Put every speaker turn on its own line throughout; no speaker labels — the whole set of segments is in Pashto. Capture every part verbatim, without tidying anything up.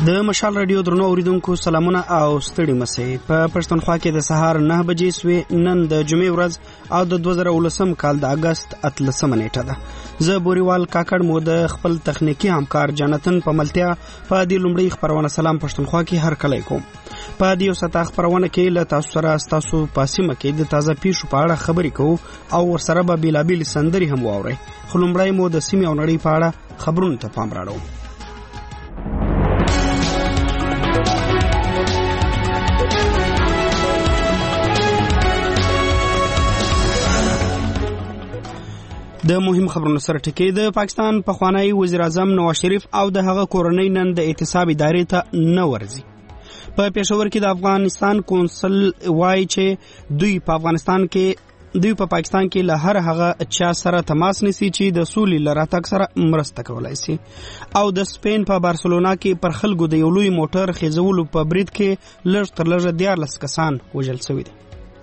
د مشال رادیو درنو اوریدونکو سلامونه او ستړي مسئ. په پښتونخوا کې د سهار نه بجې سوې. نن د جمعې ورځ او د دوه زره ولسم کال د اگست اتلسمه نیټه ده. زه بوريوال کاکړ مو د خپل تخنیکی همکار جانتن په ملتیا په دې لومړی خبرونه سلام پښتونخوا کې هر کله کوم. په دې وستا خبرونه کې له تاسو سره تاسو پاسمه کې د تازه پیښو په اړه خبرې کوو او ورسره به بیلابیل سندري هم واوري. خو لومړی مو د سیمې او نړۍ په اړه خبرونه ته پام راړو. د مهم خبرونو سره ټکی. د پاکستان پخوانی وزیر اعظم نواز شریف او د هغه کورنۍ نن د احتساب ادارې ته نه ورځي. په پېښور کې د افغانستان کونسل وایي چې دوی په افغانستان کې دوی په پاکستان کې له هر هغه چا سره تماس نیسي چې د سولې له راتګ سره مرسته کولای شي. او د سپین په بارسلونا کې پر خلکو د یو لوی موټر خېزولو په برید کې لږ تر لږه دیارلس کسان وژل شوي دي.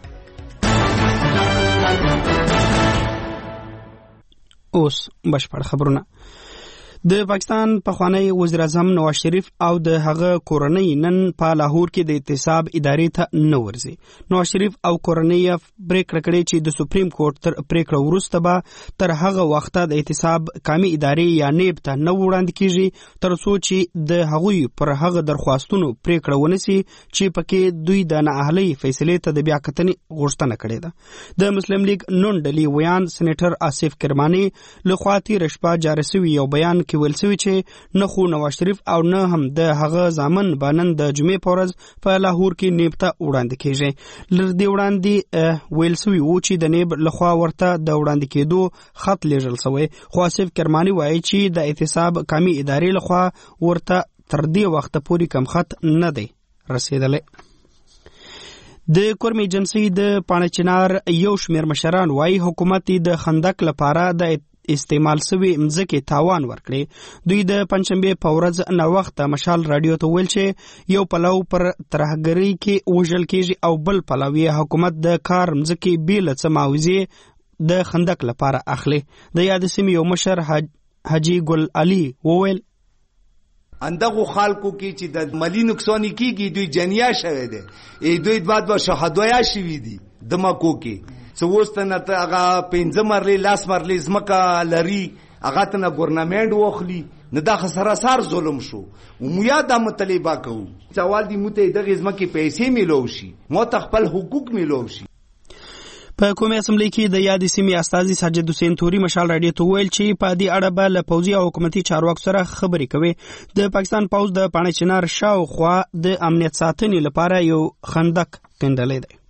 اوس بشپړ خبرونه. د پاکستان پخوانی وزیر اعظم نواز شریف او د هغه کورنۍ نن په لاهور کې د احتساب ادارې ته نه ورځي. نواز شریف او کورنۍ پریکړه کړې چې د سپریم کورټ تر پریکړه وروسته به تر هغه وخته د احتساب قومي ادارې یا نیب ته نه وړاندې کیږي تر څو چې د هغوی پر هغه درخواستونو پریکړه ونیسي چې پکې دوی د نااهلي فیصلې ته د بیا کتنې غوښتنه کړې ده. د مسلم لیگ نون ډلې ویان سېنیټر آصف کرماني له خوا تېره شپه جاري شوي یو بیان کې ویل شوی چې نه خو نواز شریف او نه هم د هغه ضامن بنن د جمعې په ورځ په لاهور کې نیب ته وړاندې کیږي. لر دی وړاندې ویل شوی و چې د نیب لخوا ورته د وړاندې کېدو خط لیږل شوی. خو آصف کرماني وایي چې د احتساب قومي ادارې لخوا ورته تر دې وخته پورې کم خط نه دی رسیدلی. د کورم ایجنسی د پانچنار یو شمیر مشران وایي حکومت د خندق لپاره د استعمال سوي مځکې تاوان ورکړي. دوی د پنځشنبه په ورځ نه وخت مشال رادیو ته ویل چې یو پلو پر ترهګری کې وژل کېږي او بل پلوی حکومت د کار مځکې بیل څه معاوضه د خندق لپاره اخلي. د یاد سیمې یو مشر حاجی ګل علي وویل
اندغه خلکو کې چې د مالی نقصان کیږي دوی جنیا شوه دي ای دوی بعد به شهادویا شوي دي دماکو کې سوستنه ته هغه پنځه مرلې لاس مرلې زمکا لري هغه ته نه ګورنمنت وخلی نه دا خساره سار ظلم شو مو یا د مطالبه کوو سوال دی مته دغه زمکه پیسې میلو شي مو خپل حقوق میلو شي.
په قومي اسمبلی کې د یاد سیمې استاذي ساجد حسین توري مشال رادیو ته ویل چې په دې اړه به له پوځي او حکومتي چارواکو سره خبرې کوي. د پاکستان پوځ د پانچنار شاوخوا د امنیت ساتنې لپاره یو خندق کندلې دی.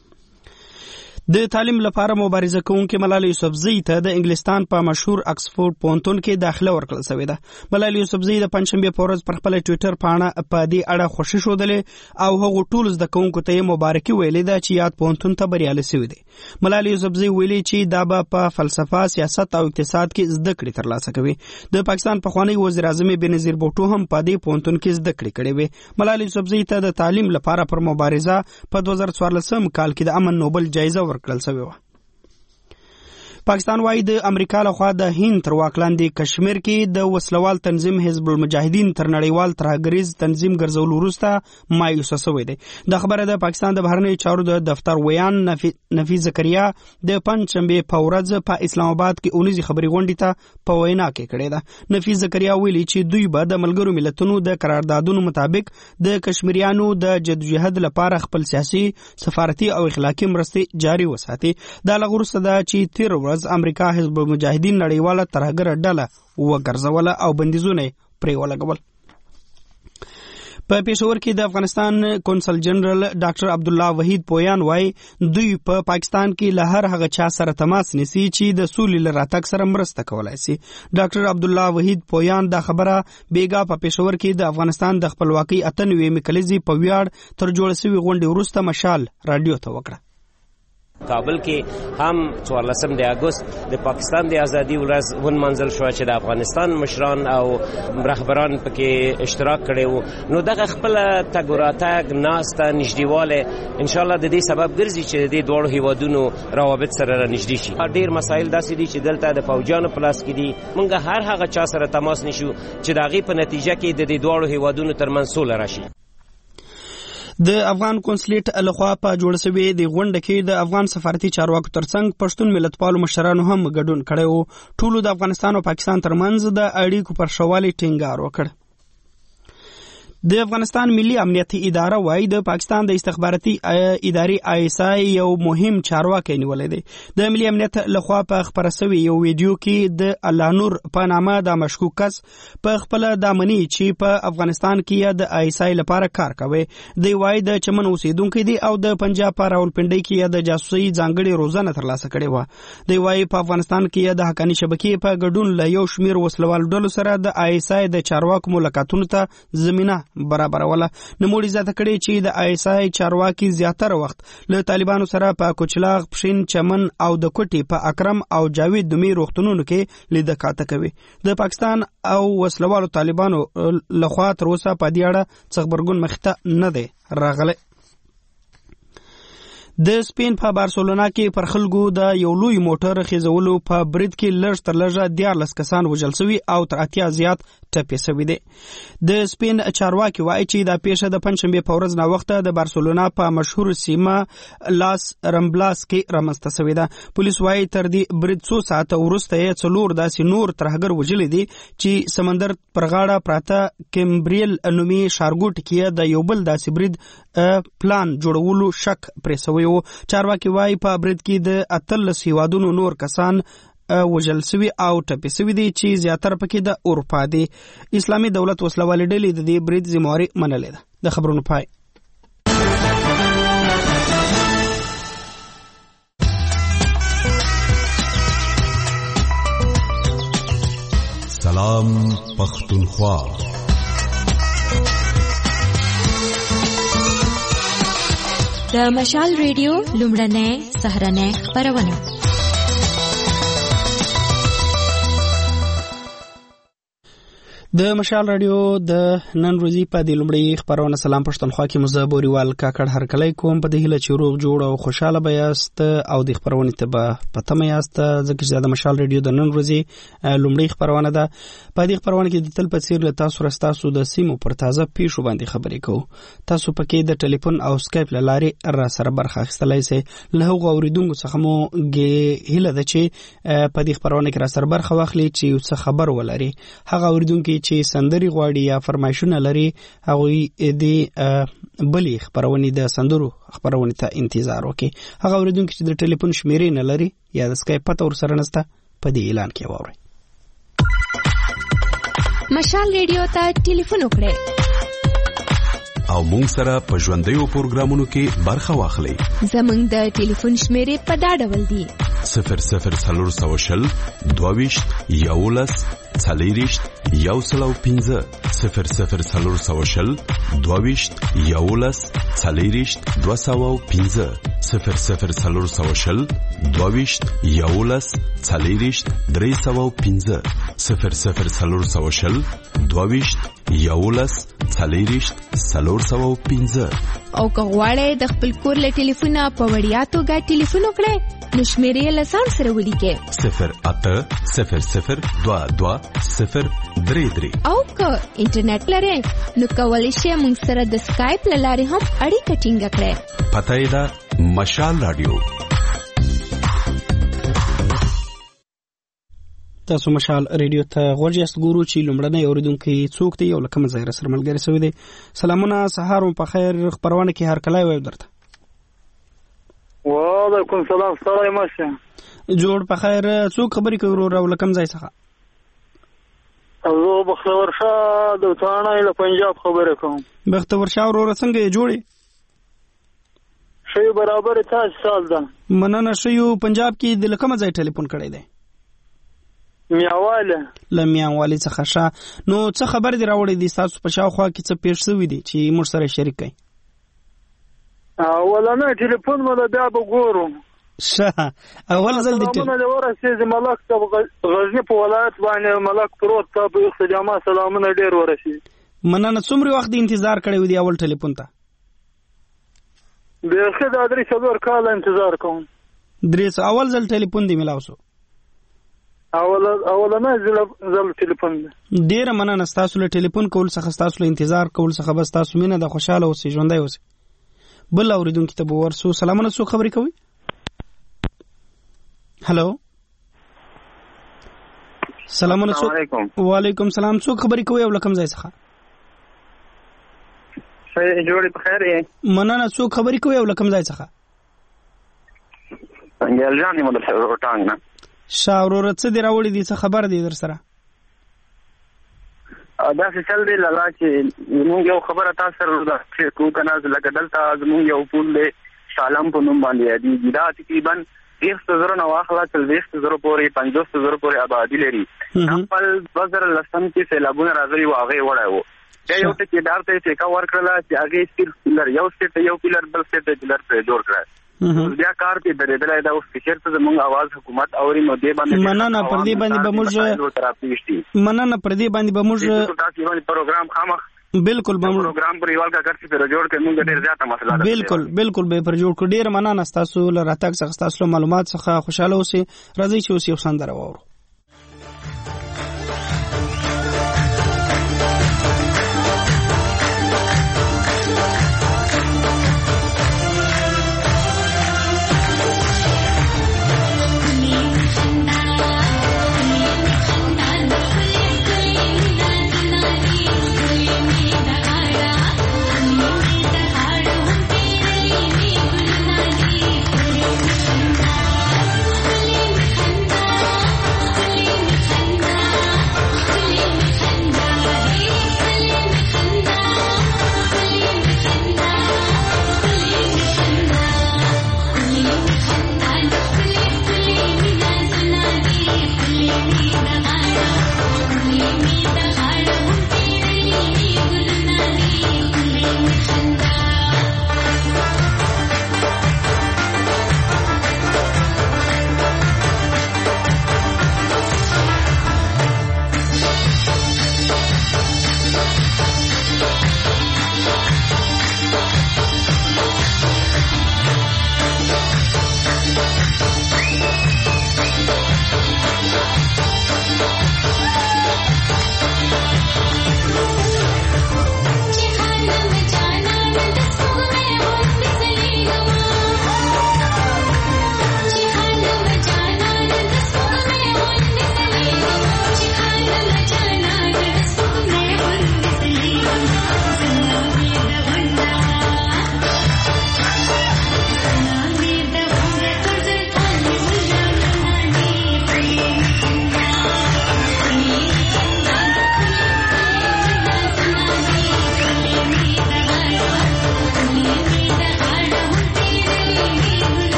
د تعلیم لپاره مبارزه کوونکې ملالۍ یوسفزۍ ته د انګلستان په مشهور اکسفورډ پوهنتون کې داخله ورکړل شوې ده. ملالۍ یوسفزۍ د پنځشنبې په ورځ پر خپل ټویټر پاڼه په دې اړه خوښي ښودلې او هغو ټولو زده کوونکو ته یې مبارکي ویلې ده چې یاد پوهنتون ته بریالي شوي دي. ملالۍ یوسفزۍ ویلي چې دا به په فلسفه، سیاست او اقتصاد کې زده کړې ترلاسه کوي. د پاکستان پخوانی وزیر اعظم بېنظیر بوټو هم په دې پوهنتون کې زده کړې کړې وې. ملالۍ یوسفزۍ ته د تعلیم لپاره پر مبارزه په دوه زره څوارلسم کال کې د امن نوبل جایزه ورکړل شوې وه. پاکستان وايي د امریکا لخوا د هند تر واک لاندې کشمیر کې د وسلوال تنظیم حزب المجاهدین تر نړیوال ترهګریز تنظیم ګرځولو وروسته مایوسه شوی دی. د خبره د پاکستان د بهرنیو چارو د دفتر ویان نفیس زکریا د پنځشنبې په ورځ په اسلام آباد کې اونیزي خبري غونډې ته په وینا کې کړې ده. نفیس زکریا ویلي چې دوی به د ملګرو ملتونو د قراردادونو مطابق د کشمیریانو د جدوجہد لپاره خپل سیاسي، سفارتي او اخلاقی مرستې جاري وساتي. دا لغورسته ده چې تیر ورځ امریکا حزب المجاهدین نړیواله ترهګره ډله وګرځوله او بندیزونه پرې ولګول. په پېښور کې د افغانستان کونسل جنرال ډاکټر عبدالله وحید پویان وایي دوی په پاکستان کې له هر هغه چا سره تماس نیسي چې د سولې له راتګ سره مرسته کولای شي. ډاکټر عبدالله وحید پویان دا خبره بیګا په پېښور کې د افغانستان د خپلواکۍ اته نوي کلیزې په ویاړ تر جوړ شوي غونډې وروسته مشال رادیو ته وکړه.
کابل کې هم څوارلسم د اګوست د پاکستان د ازادي ورځ ونمانځل شو چې د افغانستان مشران او رهبران پکې اشتراک کړي وو. نو دغه خپل تګ راتګ ناسته نږدېواله ان شاء الله د دې سبب ګرځي چې د دوړو هیوادونو روابط سره نږدې شي. ډېر مسایل داسې دي چې دلته د فوجانو په لاس کې دي. موږ هر هغه چا سره تماس نشو چې د هغې په نتیجه کې د دې دوړو هیوادونو ترمنځ سوله راشي.
د افغان کنسولیت لخوا په جوړ شوی د غونډه کې د افغان سفارتي چارواکو ترڅنګ پښتون ملتپالو مشرانو هم ګډون کړی و. ټولو د افغانستان او پاکستان ترمنځ د اړیکو پر ښه والي ټینګار وکړ. د افغانستان ملي امنیت اداره وايي د پاکستان د استخباراتي ادارې آی اس آی یو مهم چارواکي نیولې دی. د ملي امنیت لخوا په خبره شوی یو ویډیو کې د الله نور په نامه د مشکوک کس په خپل دامنی چې په افغانستان کې د آی اس آی لپاره کار کوي. دی وايي د چمن اوسیدونکو دی او د پنجاب په راولپنډي کې د جاسوسي ځانګړي روزنه ترلاسه کړې و. دی وايي په افغانستان کې د حقاني شبکې په ګډون له یو شمیر وسلوال ډلو سره د آی اس آی د چارواکو ملاقاتونو ته زمينه برابروله. نوموړي زیاته کړې چې د آی اس آی چارواکي زیاتره وخت له طالبانو سره په کوچلاغ، پښین، چمن او د کوټي په اکرم او جاوید دومي روغتونونو کې لیده کاته کوي. د پاکستان او وسلوالو طالبانو لخوا تر اوسه په دې اړه څه خبرګون مخته نه دی راغلی. د سپین په بارسلونا کې پر خلکو د یو لوی موټر خېزولو په برید کې لږ تر لږه دیارلس کسان وژل شوي او تر اتیا زیات ټپي شوي دي. د سپین چارواکي وایي چې دا پیښه د پنځشنبې په ورځ ناوخته د بارسلونا په مشهور سیمه لاس رمبلاس کې رامنځته شوې ده. پولیس وایي تر دې برید څو ساعته وروسته یې څلور داسې نور ترهګر وژلي دي چې سمندر پر غاړه پراته کیمبریل نومي ښارګوټ کې د یو بل داسې برید پلان جوړولو شک پرې شوی. چارواکي وایي په برید کې د اتلس هیوادونو نور کسان وژل شوي او ټپي شوي دي چې زیاتره پکې د اروپا دي. اسلامي دولت وسلوالې ډلې د دې برید ذمہواري منلې ده. د خبرونو پای.
سلام پښتونخوا.
د مشال ریډیو لومړنۍ سهارنۍ خپرونه.
د مشال رادیو د نن ورځې په دې لومړۍ خبرونه سلام پښتونخوا کې مزابوريوال کاکړ هرکلی کوم په دې هیله چې روغ جوړ او خوشاله به یاست او د خبرونه ته به پته یاست ځکه چې د مشال رادیو د نن ورځې لومړۍ خبرونه ده. په دې خبرونه کې د تل په څیر له تاسو راستاسو د سیمو پر تازه پیښو باندې خبرې کوو. تاسو پکې د ټلیفون او سکایپ له لارې را سره برخه اخیستلای شئ. له هغو اوریدونکو څخه مو هیله ده چې په دې خبرونه کې را سره برخه واخلي چې یو څه خبر ولري. هغه اوریدونکو چې سندري غواړي یا فرمایشونه لري هغه دې بلی خبرونه د سندرو خبرونه ته انتظار وکړي. هغه اوریدونکو چې د ټلیفون شمیرې نه لري یا د سکایپ پته ورسره نشته په دې اعلان کې واوري.
مشال ریډیو ته ټلیفون وکړئ
او مونږ سره په ژوندیو پروګرامونو کې برخه واخلئ.
زمونږ د ټلیفون شمیرې په دا ډول دي:
صفر صفر څلور سوه شل دوهویشت یولس څلېرویشت یو سل او پنځه صفر صفر څلور سوه شل دوهویشت یولس څلېرویشت دوه سوه او پنځه صفر صفر څلور سوه شل دوهویشت یولس څلېرویشت درې سوه او پنځه صفر صفر څلور سوه شل دوهویشت یولس څلېرویشت څلور سوه او پنځه.
او که غواړئ د خپل کور له ټلیفونه په وړیا توګه ټلیفون وکړئ نو شمیرې له ځان سره ولیکئ:
صفر اته صفر صفر دوه دوه صفر درې درې.
او که انټرنیټ لرئ نو کولی شئ موږ سره د سکایپ له لارې هم اړیکه ټینګه کړئ.
پته یې ده مشال رادیو.
تاسو مشال ریډیو ته غوږ یاست. ګورو چې لومړنی اوریدونکي څوک دی او له کومه ځایه سره ملګری شوی دی. سلامونه، سهار مو په خیر. خبرونه کې هرکلی وایم درته.
وعلیکم سلام. ستړی مه شه.
جوړ په خیر. څوک خبرې کوي ورور او له کوم ځای څخه؟
زه بختور شاه د تانای له پنجاب خبرې کوم.
بختور شاه وروره څنګه یې جوړې؟
ښه برابر تاسو سال ده.
مننه. ښه پنجاب کې د له کومه ځای ټلیفون کړی دی؟
میاواله.
له میاواله څخه. ښه نو څه خبر دی راوړی دی تاسو په شاوخوا کې څه پیښ شوي دي چې موږ سره شریک کړئ؟
اولنه ټلیفون مله بیا به ګورو.
شه اول ځل دې
سلامونه دې ورسېږي ملک ته غزني په ولایت باندې ملک پروت ته په استجامه سلامونه ډېر ورسېږي
مننه. څومره وخت انتظار کړی و دی اول ټلیفون ته؟
بیخي دا درې څلور کاله انتظار کوم.
درې اول ځل ټلیفون دی ملاو شو؟
اول اولنه ځل ټلیفون دی.
ډېره مننه ستاسو له ټلیفون کول څخه، ستاسو له انتظار کول څخه. بس تاسو مینه د خوشاله اوسئ، ژوندی اوسئ. بل اورېدونکي ته به ورسو. سلامونه، څوک خبرې کوي؟ هلو سلامونه. څوک؟ وعلیکم سلام. څوک خبرې کوي او له کوم ځای څخه؟
جوړې په خیر یې؟
مننه. څوک خبرې کوي او له کوم ځای څخه؟
انګل جان یم د روټانګ نه.
شاه وروره څه دې راوړي دي، څه خبر دی در سره؟
داسې چل دی لالا چې زمونږ یو خبره تاسو سره ده چې کوو که نه، لکه دلته زمونږ یو پول دی شالم په نوم باندې یادېږي. دا تقریبا دېرشو زرو نه واخله څلوېښتو زرو پورې پنځوسو زرو پورې آبادي لري. خپل دوه زره لسم کې سیلابونه راغلي وو، هغه یې وړی وو. بیا یو ټیکېدار ته یې ټیکه ورکړله چې هغې سټیل پلر یو سټیټ ته یو پلر بل سټیټ ته پلر پرې جوړ کړی. بیا کار کې درېدلی دا اوس که چېرته زموږ اواز حکومت اوري نو دې باندې
مننه. پر دې باندې به موږ مننه پر دې باندې به موږ
تاسو باندې پروګرام خامخ
بالکل به
پروګرام پر یوال کا کړی پر جوړ کړي موږ ډېر زیاته مسله ده.
بالکل بالکل به پر جوړ کړو. ډېر مننه تاسو له راتګ څخه، تاسو معلومات څخه. خوشاله اوسئ. راځئ چې اوس یو سندره واورو.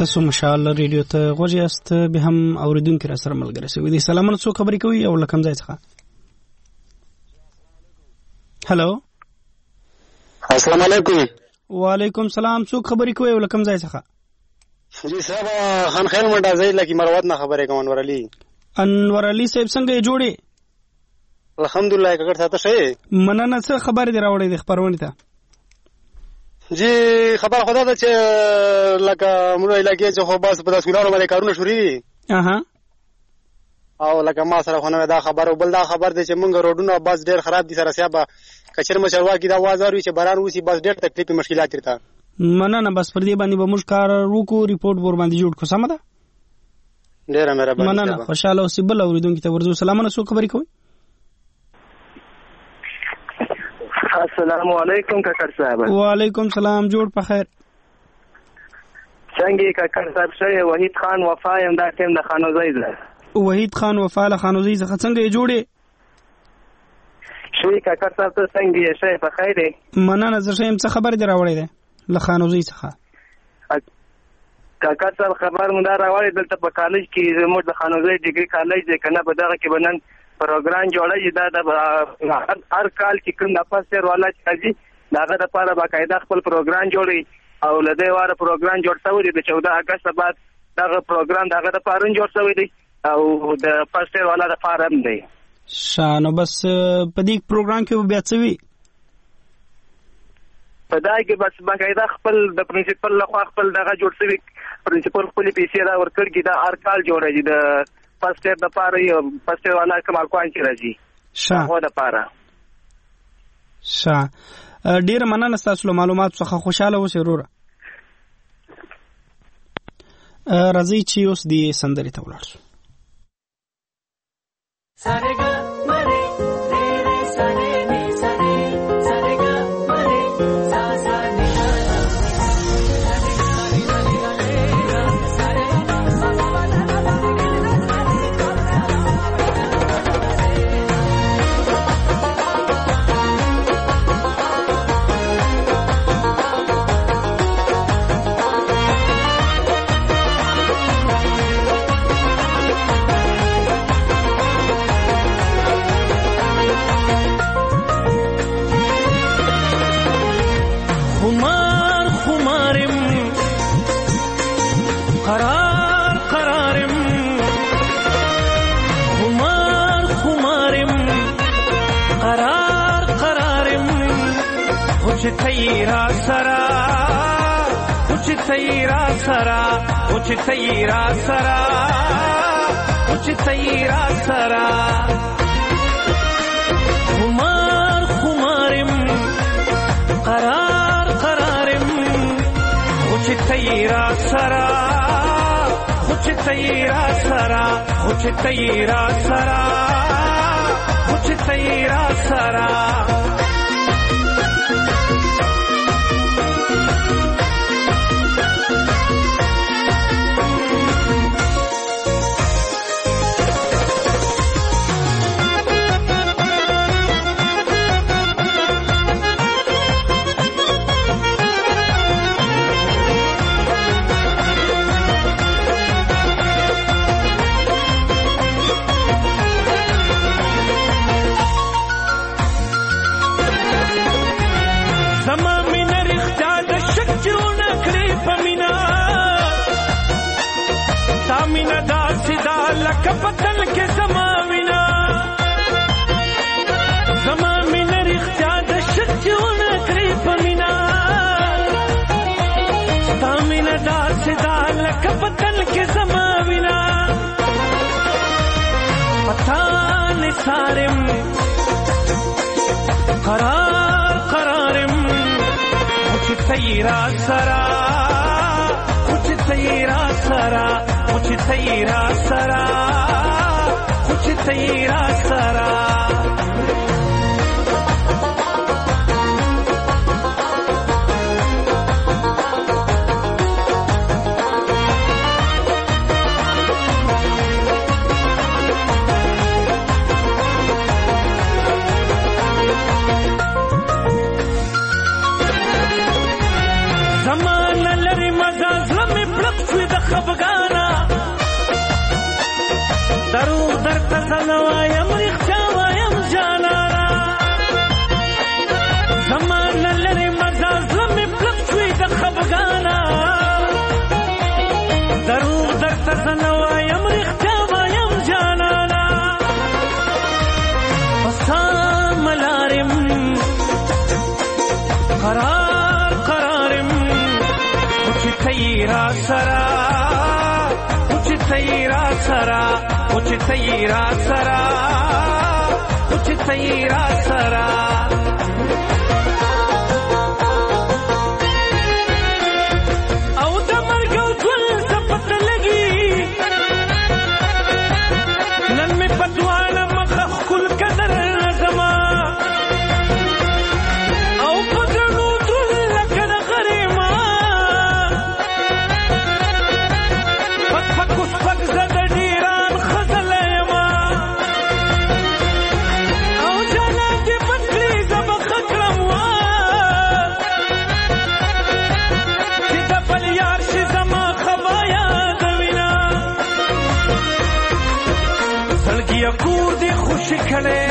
تاسو مشال ریډیو ته غوږی است به هم اوریدونکو را سره ملګری شوی دي. سلامونه، څو خبرې کوي او لکم ځای څخه؟ هالو،
السلام علیکم.
وعلیکم سلام، څو خبرې کوي او لکم ځای څخه؟
جی صاحب خان خیر منډه زید لکی مروت نه خبرې کوم. انور علي.
انور علي صاحب څنګه جوړې؟
الحمدلله کګړ ساته شي.
مننه. څه خبرې دی راوړې د خبرونه ته؟
جی خبر خدا ته چې لکه موږ علاقې چې خو بس په داسې ګلانو باندې کارونه شروع دي.
اها.
او لکه ما سره خو نه دا خبر او بل دا خبر دی چې موږ روډونه بس ډېر خراب دي. سره سیابه کچر مچروا کې دا आवाज اوري چې باران وسی بس ډېر تکلیف مشکلات لري.
مننه. بس پر دې باندې به موږ کار وکړو، ریپورت ور باندې جوړ کو. سم ده؟
ډېر مهرباني.
مننه. خوشاله اوسې. بل اوریدونکو ته ورزو سلامونه، څو خبرې کوي؟
السلام علیکم کاکړ صاحب.
وعلیکم سلام، جوړ په خیر.
څنګه کاکړ صاحب شې؟ وحید خان وفا یم، دا ټیم د خانوزۍ ده.
وحید خان وفا له خانوزۍ څخه څنګه جوړې؟
شې کاکړ صاحب ته څنګه یې؟ شې په خیر دی.
مننه. زه شیم څه خبر دی راوړې ده له خانوزۍ څخه؟
کاکړ صاحب خبر مونږ راوړې دلته په کالج کې زموږ د خانوزۍ ډیګري کالج دی کنه، په دغه کې بنن پروګرام جوړای دا د هر کال چې کوم د پاسر والا چې داغه د لپاره باقاعده خپل پروګرام جوړي او لدې واره پروګرام جوړ شوی دی. د چودہ اگست بعد دغه پروګرام داغه د لپاره جوړ شوی دی او د پاسر والا د لپاره هم دی.
شانو بس په دې پروګرام کې بیا څه وی؟
په دا کې بس باقاعده خپل د پرنسپل لخوا خپل دغه جوړ شوی پرنسپل خپل پیسې را ورکړ کی دا هر کال جوړي د پاسر د لپاره یو پاسر والا کمال کوان چې راځي هغه د لپاره.
شا ډیر مننه تاسو له معلومات څخه. خوشاله اوسئ وروره. راځي چې اوس دی سندري ته ولاړ شو.
تیرا سرا کچھ تیرا سرا کچھ تیرا سرا کچھ تیرا سرا خمار خمارم قرار قرارم کچھ تیرا سرا کچھ تیرا سرا کچھ تیرا سرا کچھ تیرا سرا کپتل کے زماوینا زمامین رختیا د شچون کری پمینا ستامین دا صدا لکپتل کے زماوینا پتان سارم قرار قرارم کچھ تیرا سرا کچھ تیرا سرا کچھ تیرا سرا کچھ تیرا سرا زمان لري مزاز لمې پړق شوې د زنه وایم رښتیا وایم جانانا پسان ملارم قرار قرارم چې تیرا سرا چې تیرا سرا چې تیرا سرا چې تیرا سرا کور دی خوشی کړي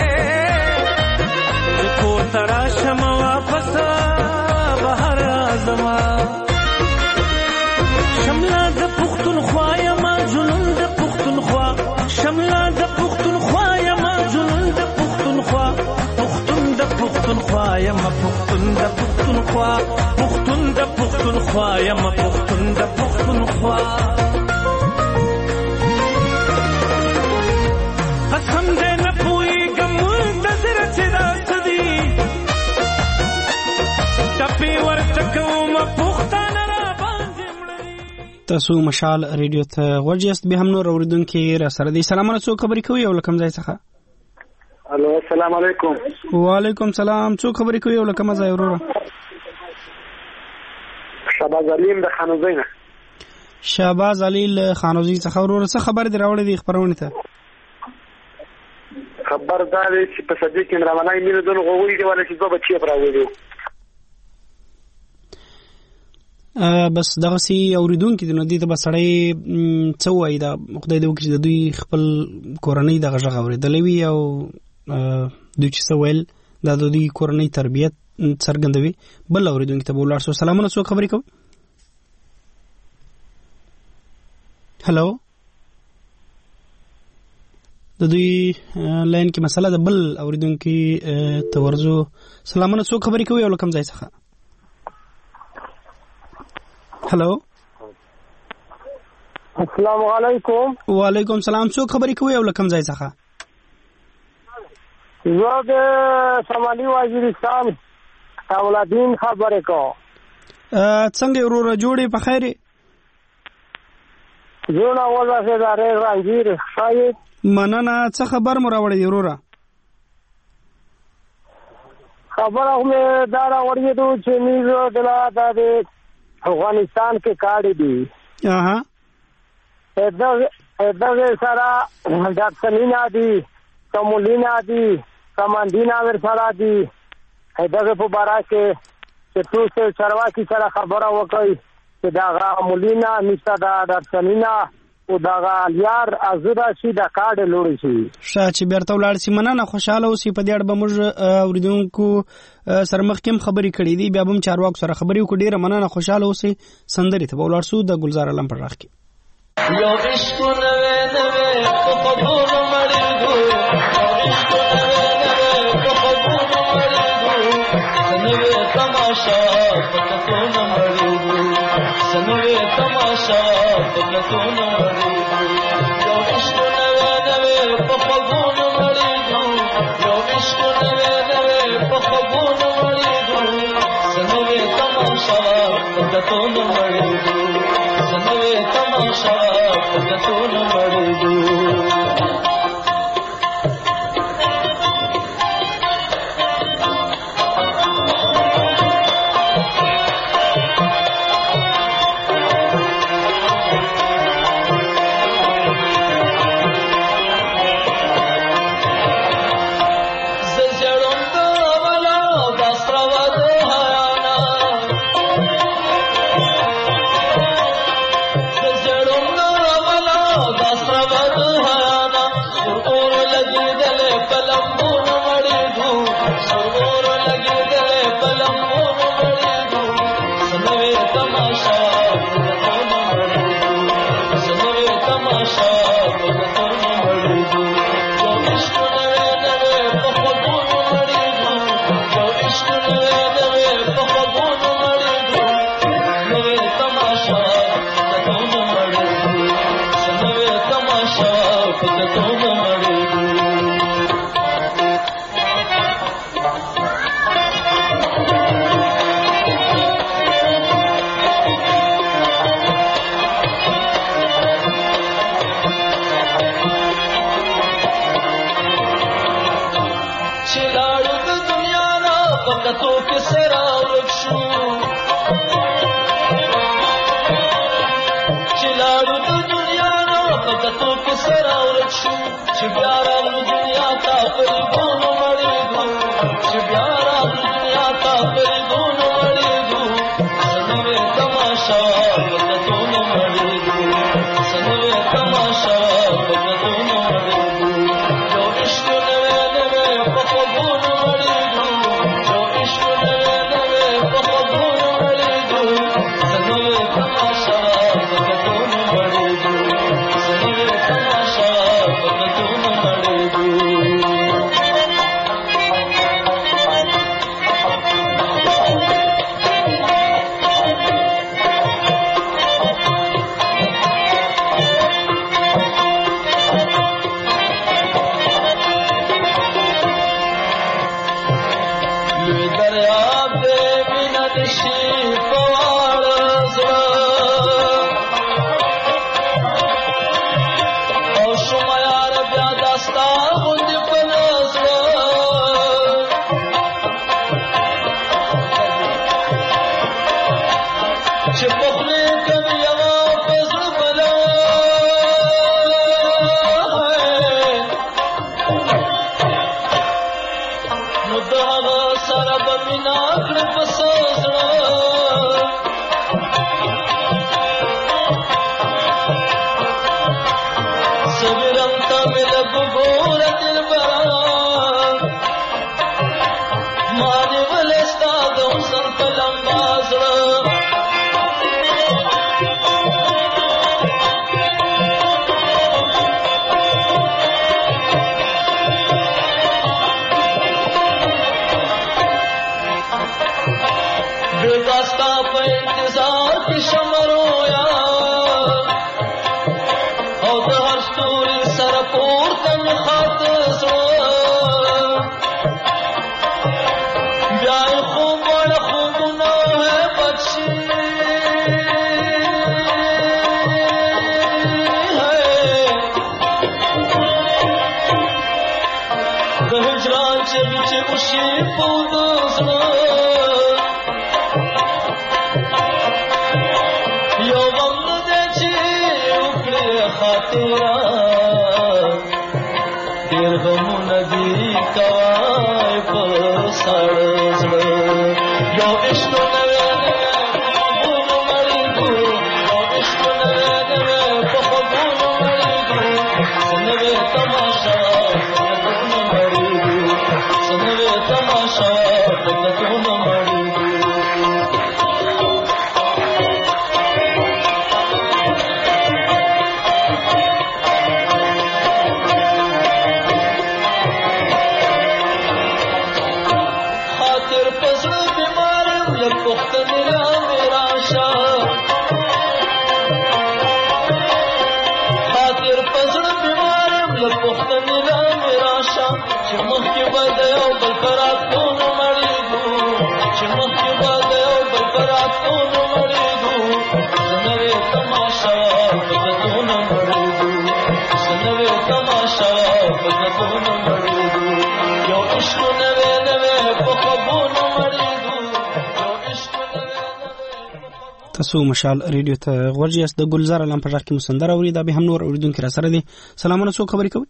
کور ترا شم واپس بهر ازما شملا د پختونخوا یم جنون د پختونخوا شملا د پختونخوا یم جنون د پختونخوا پختون د پختونخوا یم پختون د پختونخوا پختون د پختونخوا یم پختون د پختونخوا قسم دې نه پوهېږم منتظر چې راته دي ټپې ورته کوم پښتانه راباندې مړوي.
تاسو مشال ریډیو ته غوږ یاست. بیا هم نور اورېدونکي راسره دي. سلامونه، څوک خبرې کوي او له کوم ځای څخه؟
الو السلام علیکم.
وعلیکم سلام. څوک خبرې کوي او له کومه ځای وروره؟
شهباز علي د خانوزۍ نه.
شهباز علي له خانوزۍ څخه وروره، څه خبرې دې راوړې دي خپرونې ته؟
خبر دا دی چې په صدیق عمرانای مینه دونه غوړي دی ولا چې دوه بچي راوړي.
بس دغه سي اوریدونکو د ندی ته بسړی څه وایي دا خدای دې وکړي د دوی خپل کورنۍ دغه ژغ اوریدلې وي او دوی چې څه ویل دا د دوی کورنۍ تربیت څرګندوي. بل اوریدونکو ته ولاړ شو. سلامونه، څوک خبرې کوي؟ هلو، د دوی لاین کې مسله ده. بل اوریدونکي ته ورځو. سلامونه، څوک خبرې کوي او له کوم ځای څخه؟ هلو،
السلام علیکم.
وعلیکم سلام. څوک خبرې کوي او له کوم ځای څخه؟
زه د شمالي وزیرستان اولادین خبرې کوم.
څنګه وروره، جوړې په خیر؟
جوړه وځه چې دا رې رنګیر شاید
مننه. څه خبر مو راوړی دی وروره؟
خبره مې دا راوړې ده چې موږ دلته د افغانستان کې کاړې دي.
اها
دغه سره ډاکټرینه دي، کوملینا دي، کمانډینا ور سره دي. دغه په باره کې چې تاسو چرواکي سره خبره وکړئ چې دا کوملینا نشته، دا ډاکټرینه او دا یار ازدا شي د کاډ لوري شي.
شاه چې بیرته ولاړ سي. مننه، خوشاله اوسې. په دې اړه به موږ اوریدونکو سره مخکې خبرې کړې دي، بیا به هم چارواکو سره خبرې وکړو. ډېره مننه، خوشاله اوسې. سندرې ته به ولاړ سو د ګلزار علم په غږ کې.
یو عشق نوې نوې په قبول مړېږو، یو عشق نوې نوې په قبول مړېږو، سنوې تماشا په کتونه مړېږو، سنوې تماشا په کتونه مړېږو. یو عشق نوې نوې په قبول مړېږو، یو عشق نوې نوې په قبول مړېږو، سنوې تماشا په کتونه مړېږو، سنوې تماشا په کتونه مړېږو. That's
تاسو مشال ریډیو ته ورجیاست د ګلزار علم په ځای کې مسندر اوري دا به هم نور اوریدونکو را سره دي. سلامونه، څوک خبرې کوي؟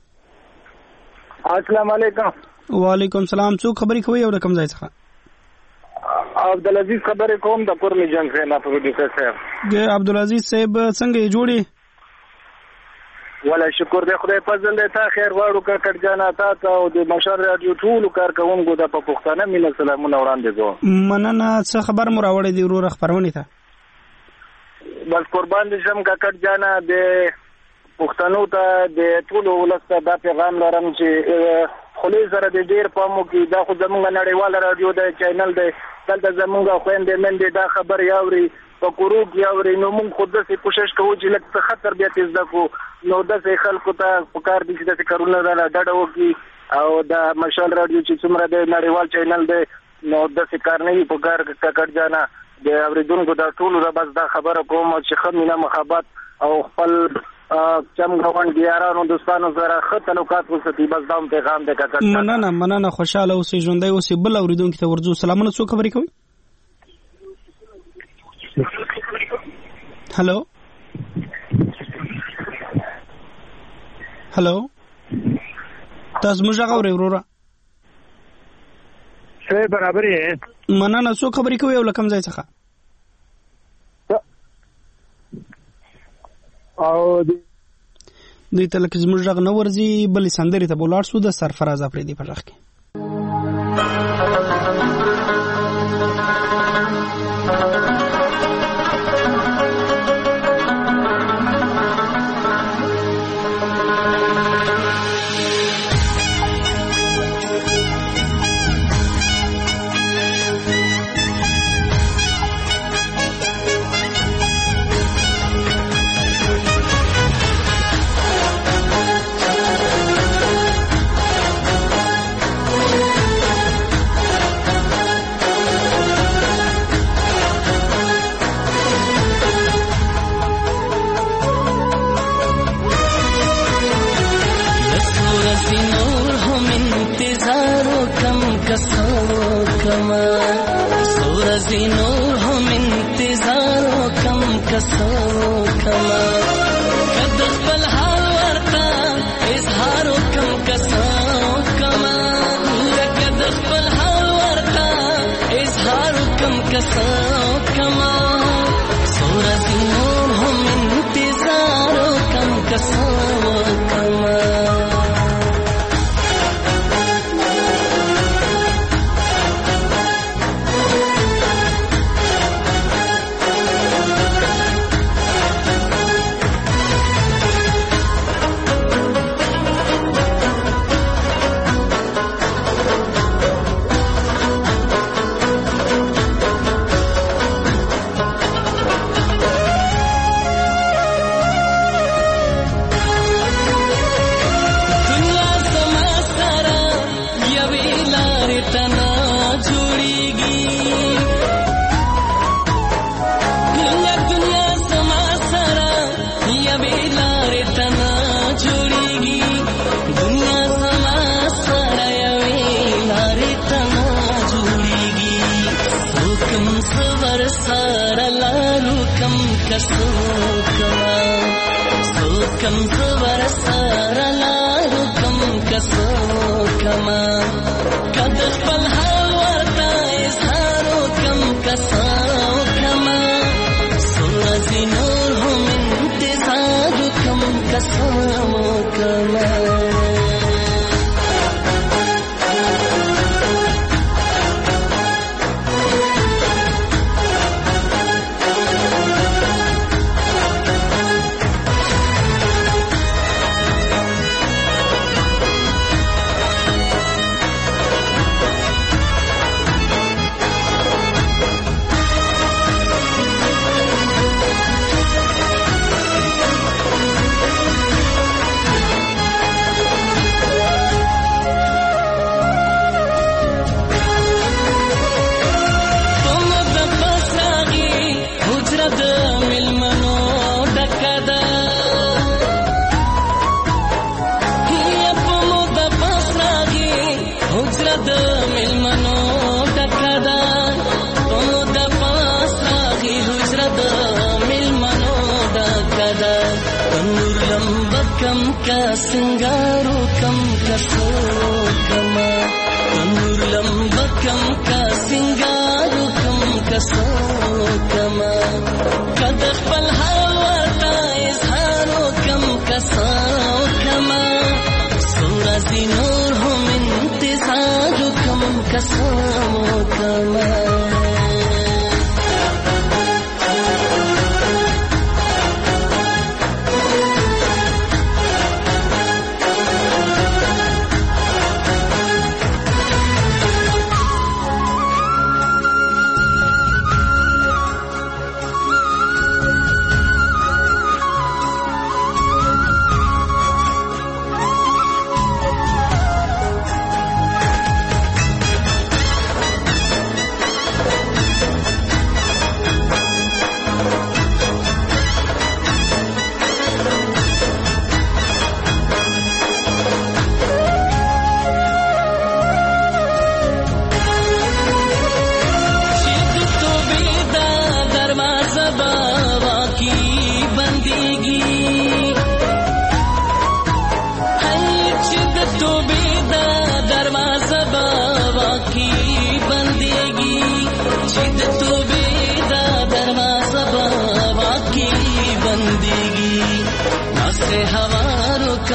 السلام علیکم.
وعلیکم سلام. څوک خبرې کوي او د کوم ځای څخه؟
عبدالعزیز خبرې کوم د کورمي جنگ څخه په دې څه صاحب.
عبدالعزیز صاحب څنګه جوړي؟
ولا شکر دې خدای فضل دې تا خیر واړو کا کټ جانا تا ته او د مشر راډیو ټول کارکونکو د په پښتنه مینه سلامونه وړاندې کوم.
مننه. څه خبر مو راوړې دی ورور خبرونه ته؟
بس قربان دې شم کا کټ جانا د پښتنو ته د ټول ولسته دا پیغام لرم چې خولي سره د ډیر پامو کې دا خو زمونږ نړیوال راډیو د چینل دی دلته زمونږ خويندې مندې دا خبر یاوري په کورو کې اوري نو موږ خود څه کوشش کوو چې لکه څه خطر بیا تیز دکو نو د څه خلکو ته پکار دي چې د کارونه را ډډه وکي او د مشال رادیو چې څومره د نړیوال چینل دی نو د څه کار نه وي پکار ککړ جانا د اوریدونکو د ټولو د بس دا خبره کوم چې خمینه محبت او خپل چم غوان ګیارانو دوستانو سره ښه تعلقات وساتي بس دا پیغام دی ککړ
مننه مننه خوشاله اوسئ ژوندۍ اوسئ بل اوریدونکو ته ورځو سلامونه څو خبرې کوي هلو هلو تاسو موږ غوړې وروره
څه برابر یې
مننه څو خبرې کوي او لکم ځای څخه
او
دوی ته لکه زموږ غږ نه ورځي بلې سندرې ته به ولاړ شو د سرفراز افریدي په غږ کې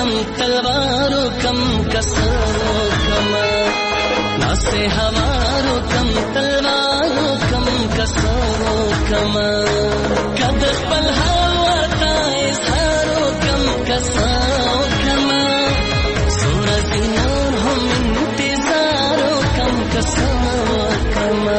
कम तलवारों कम कसरों कमा नासे हवारों कम तलवारों कम कसरों कमा कद पल हवा का इजहारों कम कसरों कमा सूरज नूर हम इंतजारों कम कसरों कमा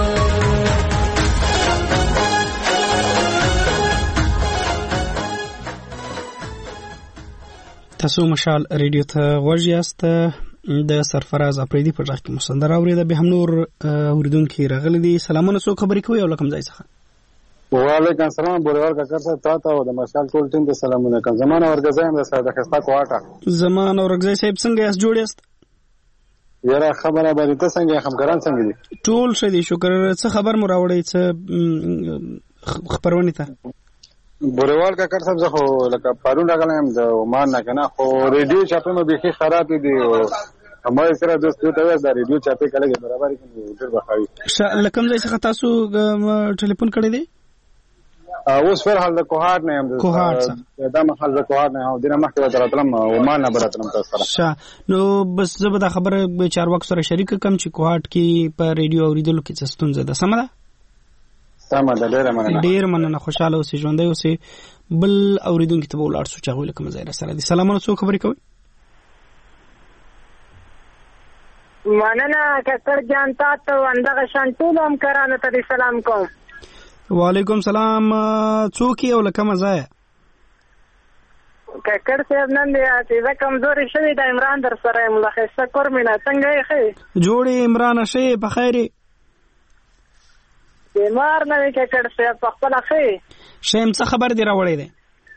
تاسو مشال ریډیو ته غوږ یاست د سرفراز اپریدي په ځای کې مسندر اوریده به هم نور اوریدونکو راغلي دي سلامونه سو خبرې کوي او لکم ځای څخه
وعلیکم السلام بورور کا کرتا تا ته د مشال ټول ټیم ته سلامونه کوم زمانه ورګزایم د ساده خستا کوټه زمانه ورګزای صاحب څنګه یاست جوړ یاست یاره خبره باندې ته څنګه خبران څنګه دي ټول شه دي شکر څه خبر مو راوړی څه خبرونه ته بورور کا کر صاحب زه خو لکه پرون راغلم د عمان نه کنه خو ریډیو چاپه مې بيخي خراب دي او همای سره دوست ته وځه د ریډیو چاپه کله برابر کړي ډیر بخاوي لکم ځای څخه تاسو ټلیفون کړی دی اوس فر حال د کوهات نه هم کوهات دا محل د کوهات نه او دنه مخکې دراتلم عمان نه براتلم تاسو سره نو بس زه به دا خبره چار وخت سره شریک کوم چې کوهات کې په ریډیو اوریدلو کې څه ستونزه ده سم ده سم ده ډیر مننه ډیر مننه خوشاله اوسې ژوندۍ اوسې بل اوریدونکو ته ولاړ سو چاغوي لکه مزایره سره دي سلامونه څو خبرې کوي
مننه ککر جان تاسو اندغه شانتول هم کرانه ته سلام کوم
وعلیکم سلام څوک یو لکه مزایه
ککر صاحب نن دی چې کمزوري شوی د عمران در سره ملخصه کورمنه څنګه یې خې
جوړې عمران شه په خیره
بیمار نه کې کړ څه په خپل اخی
شیم څه خبر دی راوړی دی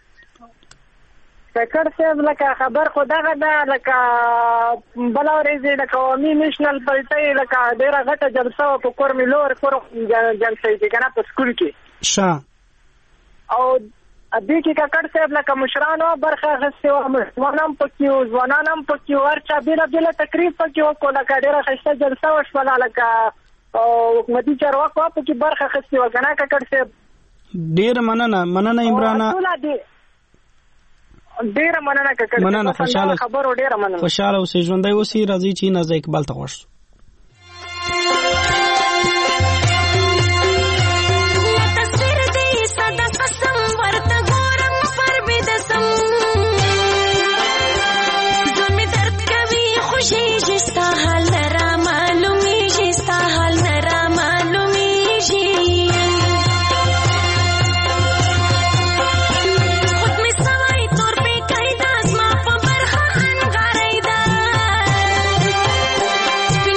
کړ څه لکه خبر خدای غدا لکه بلورې د قومي نېشنل پلټي لکه ډیره غټه جلسه په کورمي لور کور جلسه دي کنه په سکول کې
شا
او ابي کې کړ څه لکه مشرانو برخه غسه او ځوانان پکې ځوانان پکې ورچا بیره بیره تقریبا پکې وکړه لکه ډیره خسته جلسه وشوله لکه او حکومتي چارواکو په کې برخه خسته وکنه ککړ څه
ډیر مننه مننه عمران
ډیر مننه ککړ
مننه خوشاله
خبر ډیر مننه
خوشاله اوسې ژوندۍ اوسې راځي چې نازه اقبال ته ورشو
Spin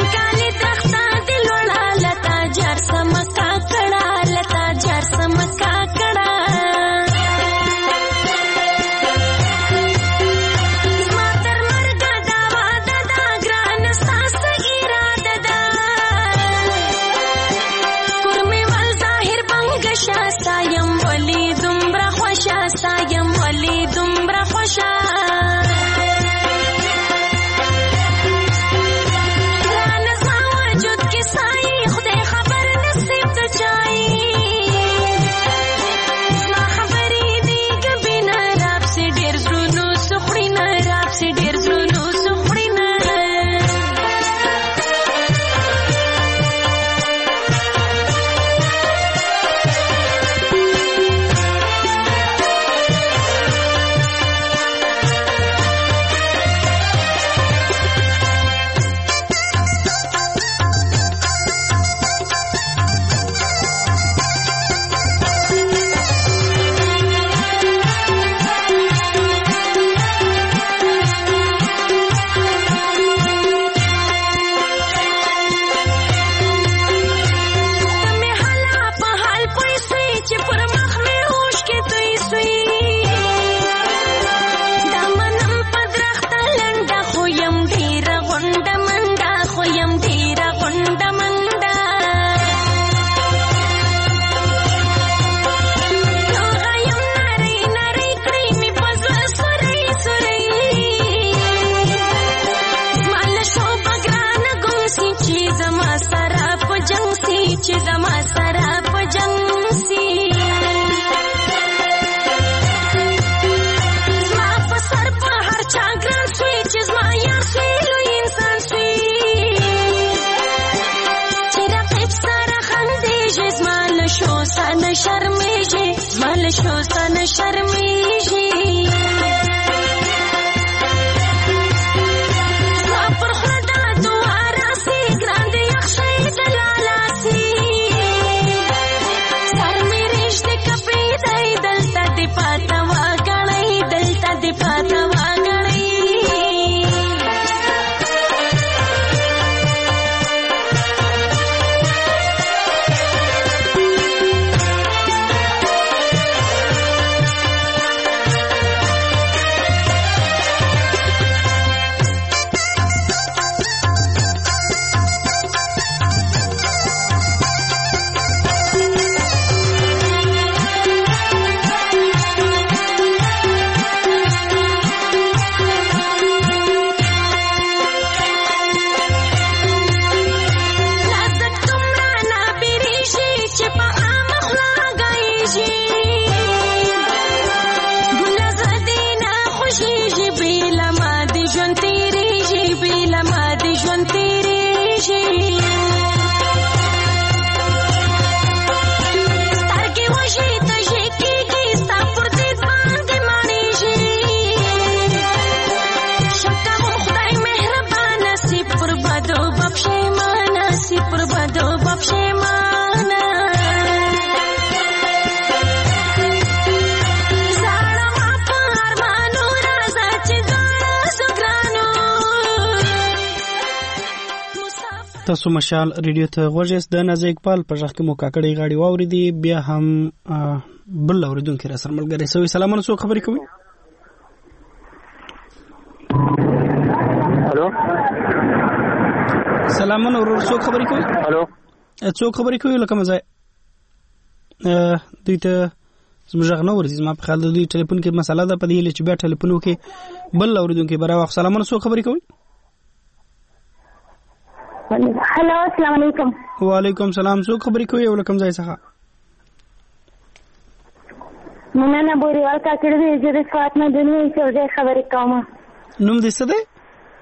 شو سن شرمیږي پر خدا دواره سي ګران دي یخشي دلالاسي سر مې رښت کپي دی دلته دی پاتا واګړی دلته دی پاتا واګړی
تاسو مشال ریډیو ته غوږیس د نازک پال په ځخ کې مو کاکړې غاړي واوري دي بیا هم بل اوریدونکو را سره ملګری سوي سلامونه سو خبرې کوي
الو
سلامونه ورور سو خبرې کوي
الو
څو خبرې کوي لکه مزه دوی ته زموږ نه ورځي ما په خیال د دوی ټلیفون کې مسله ده په دې لچ بیا ټلیفون وکي بل اوریدونکو برا وخت سلامونه سو خبرې کوي
هلو السلام علیکم
وعلیکم سلام سو خبرې کوي او لکم ځای څخه
مونږ نه بوري ورکا کړې دې چې فاطمه دنیا یې څه خبرې کوم
نوم دې څه دی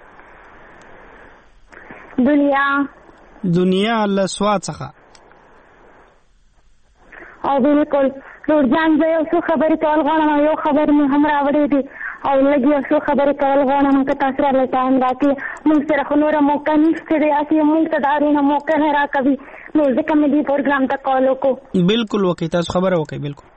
دنیا
دنیا الله سوا څخه
او بالکل نور ځان زه یو څه خبرې کول غواړم یو خبر مې هم راوړې دي او لږ یو څه خبرې کول غواړم که تاسو را لټایم راکړي موږ سره خو نوره موقع نشته دی هسې موږ ته دارونه موقع نه راکوي نو ځکه مې دې پروګرام ته کال وکړو
بالکل وکړئ تاسو خبره وکړئ بالکل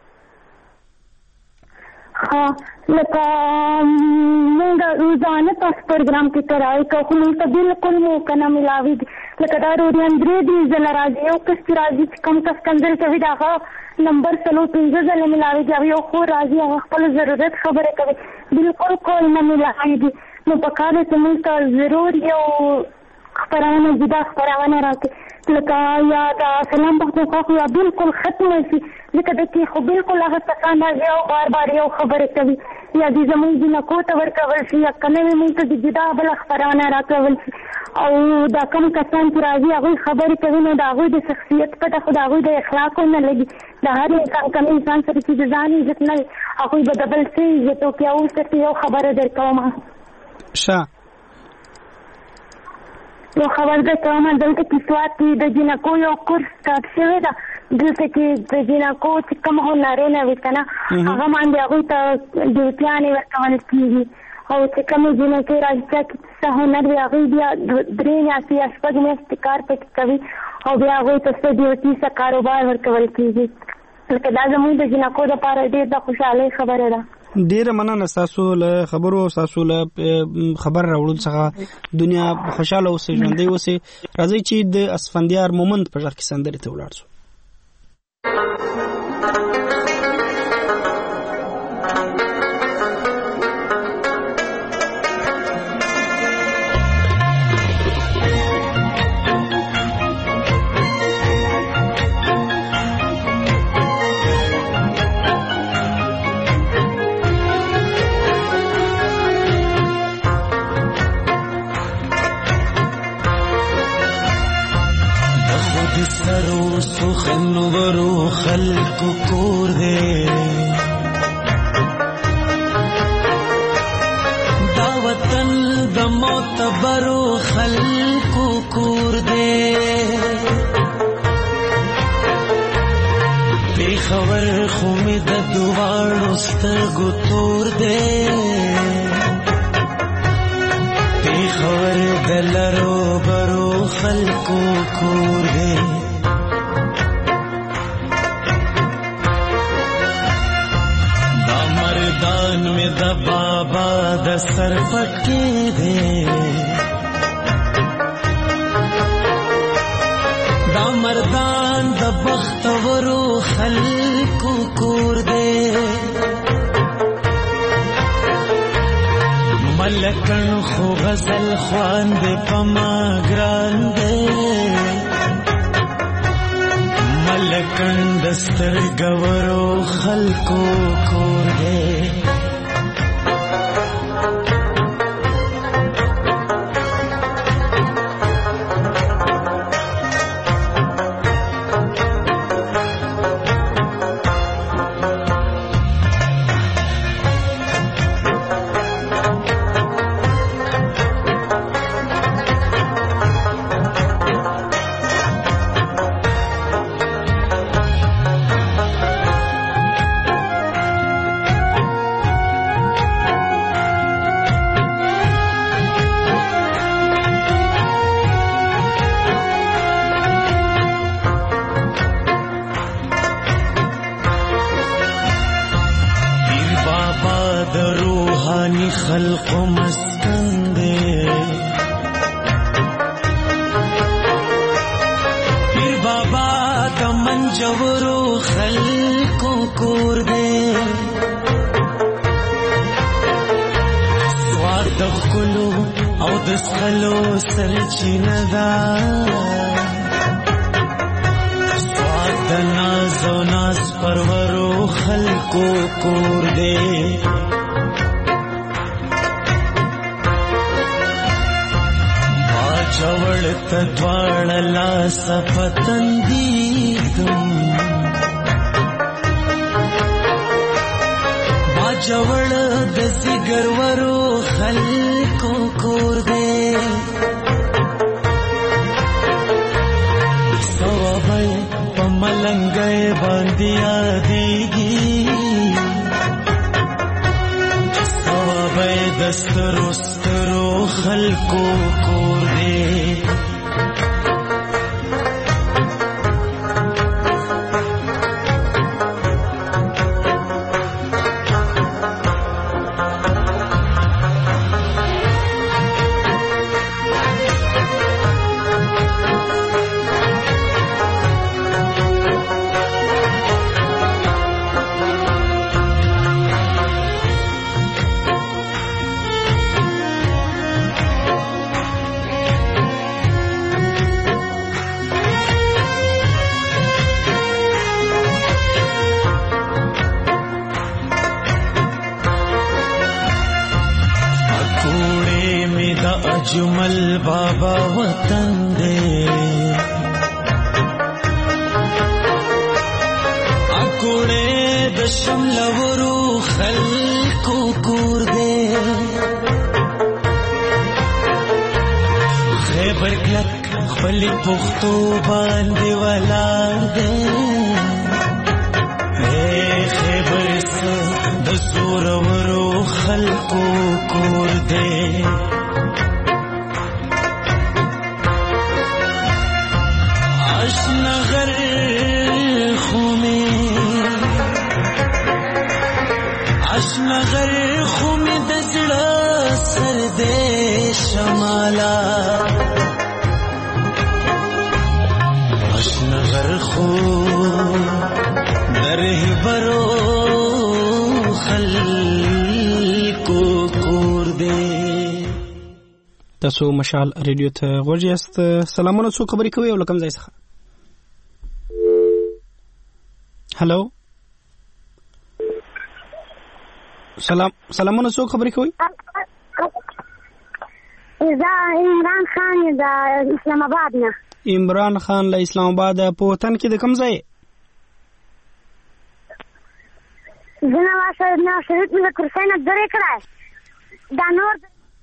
ها لکه موږ روزانه تاسو پروګرام کې ترای کوو خو موږ ته بالکل موقع نه ملاوي لکه دا روریان درې دي ځله راځي یو کس چې راځي چې کوم کس کنځل کوي د هغه نمبر څلور پنځه ځله ملاوي او یو خور راځي هغه خپل ضرورت خبره کوي بالکل کول نه ملاوي دي نو په کار کې موږ ته ضرور یو خبرونه جدا خبرونه راکړي لکه یا دا سلام پښتونخوا خو بالکل ختمه شي ځکه د کې خو بالکل هغه کسان راځي او بار بار یو خبرې کوي یا دې زموږ جنکو ته ورکول شي یا که نه وي موږ ته د جدا بله خبرونه راکول شي او دا کوم کسان چې راځي هغوی خبرې کوي نو د هغوی د شخصیت پته خو د هغوی د اخلاقو نه لګي د هر انسان کوم انسان سره چې د ځان عزت نه وي هغوی به د بل څه عزت وکړي او اوس درته یو خبره در کوم
ښه
یو خبر در کوم دلته کې سوات کې د جنکو یو کورس سټارټ شوی ده دلته کې د جنکو چې کوم هنرونه وي که نه هغه باندې هغوی ته ډیوټیانې ورکول کېږي او چې کومې جنکې راځي چې څه هنر وي هغوی بیا درې میاشتې یا شپږ میاشتې کار پکې کوي او بیا هغوی ته څه ډیوټي څه کاروبار ورکول کېږي لکه دا زموږ د جنکو دپاره ډېر د خوشحالۍ خبره ده
ډیره مننه تاسو له خبرو تاسو له خبر راوړل څخه دنیا خوشاله اوسئ ژوندۍ اوسئ راځئ چې د اسفندیار مومند په ځخ کې سندرې ته ولاړ شو
خنورو خلق کور دے دا وطن د معتبرو خلق کور دے بے خبر خو می د سترګو تور دی پیښور د لرو برو خلکو کور دی دا مردان می د بابا د سر پټکی دی دا مردان د بختورو خلکو کور دی ملکن خو غزل خوان دی پما گران دی ملکن دستر گورو خلکو کور دی خلق مسکن دے پیر بابا د منجورو خلق کور دے سواد د خلو او د سخلو سرچینه دا سواد د ناز و ناز پرورو خلق کور دے جوړ تدوار لا سپتن دیدم ما جوړ د زیګر ورو خلکو کور دے سوابای پملنګي باندې یادېږي سوابای دسترو سترو خلکو کور دے جمل بابا وطن دے اکوڑے د شمل ورو خلکو کور دے خیبر کلک خپل پختو باندې ولاړ دے اے خیبر سره د زور ورو خلکو کور دے اشنغر خومی اشنغر خومی دزڑا سر دے شمالا اشنغر خو درہی برو خلکو کور دے.
تاسو مشال ریډیو ته غوږ یاست. سلامونه، څو خبرې کوي او له کوم ځای څخه؟ هلو سلام سلامونه، څو خبرې کوي؟
دا عمران خان د اسلام آباد نه.
عمران خان له اسلام آباد په وطن کې د کوم ځای؟
زنه واسه نه شریک مې کرسي نه درې کړای دا نور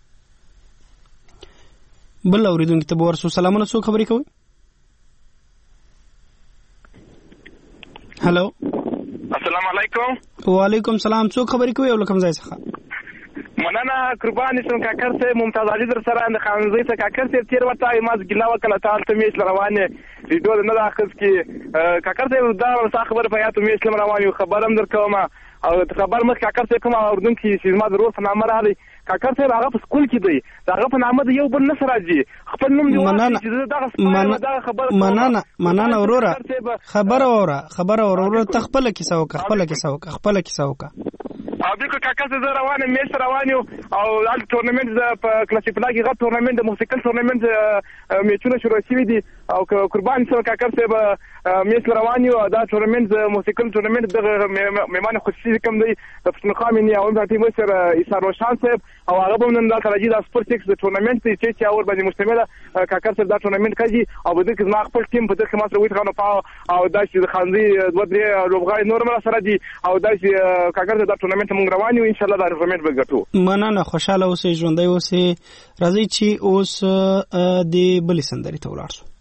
بل اوریدونکو ته ورسو. سلامونه، څو خبرې کوي؟ هلو
السلام علیکم.
وعلیکم سلام. څوک خبرې کوي او کوم ځای څخه؟
مننه قربان شم کاکر صاحب. ممتاز علي در سره د خانزۍ څخه کاکر صاحب تیر ورته ما ګیلا وکړه ته هلته میش روانې ویډیو نه د اخذ کې کاکر صاحب دا ورته خبره په یاتو میش روانې خبرم درکوم او خبر مخ کاکر صاحب کوم اردن کې چې ما ضرور په نامه راغلی کاکر صاحب هغه په سکول کې دی هغه په نامه د یو بل نصر راځي خپل نوم دی چې دغه
مننه
خبره
مننه مننه وروره خبره وره خبره وروره تخپل کې سوکه خپل کې سوکه خپل کې سوکه
او بالکل کاکر صاحب زه روان میش روان یو او د ټورنمنت د کلاسیک لاګي غو ټورنمنت د موسیقل ټورنمنت میچونه شروع شوي دي او قربان شم کاکر صاحب میش روان یو دا ټورنمنت د موسیقل ټورنمنت د میمانه خصوصي کوم دی د پښتونخوا مینه او د ټیم سره ایثار روشان صاحب او هغه به نن د راځي د سپورت سکس د ټورنمنت چې چې اور باندې مشتمله کاکر صاحب دا ټورنمنت کوي او بده کې ما خپل ټیم په دغه ماسره ویټ غانو پاو او دا چې خاندي دوه درې لوبغاړي نورمال سره دي او دا چې کاکر صاحب دا ټورنمنت موږ روان یو ان شاء الله دا ټورنمنت به ګټو.
مننه خوشاله اوسئ ژوندۍ اوسئ. راځي چې اوس د بلې سندرې ته ولاړ شو.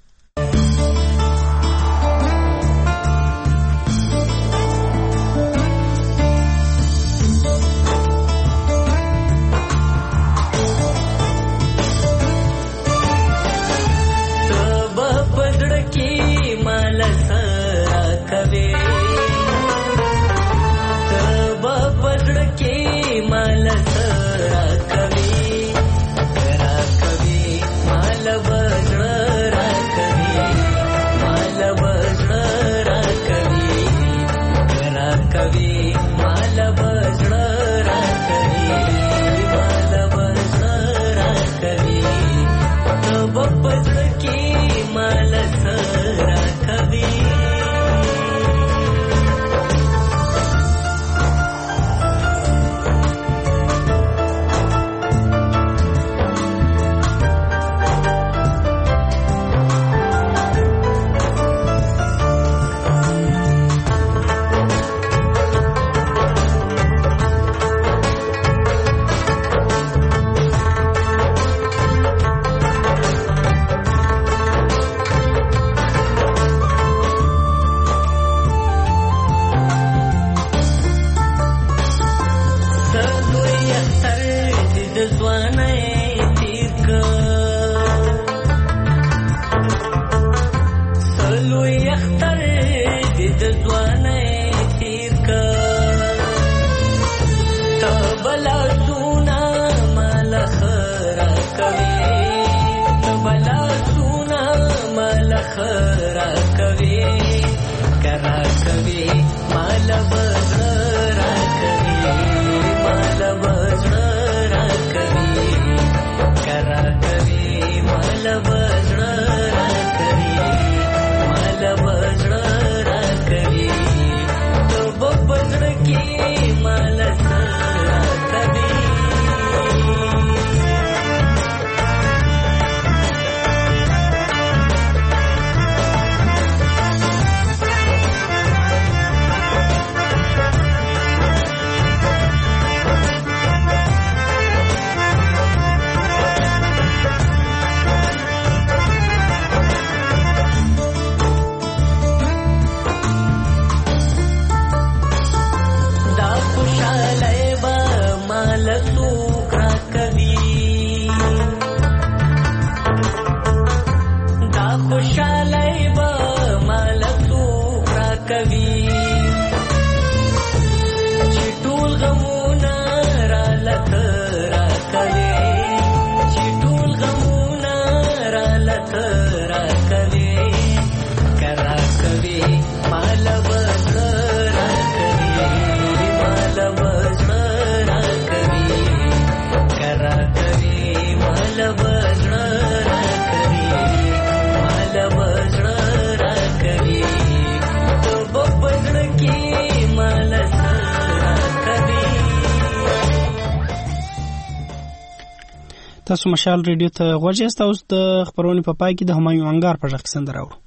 تاسو مشال ریډیو ته غوږ یاست. اوس د خبرونې په پای کې د همایون انګار په غږ کې سندره اورو.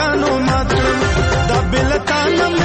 ګرانو ماتم دا بلتانم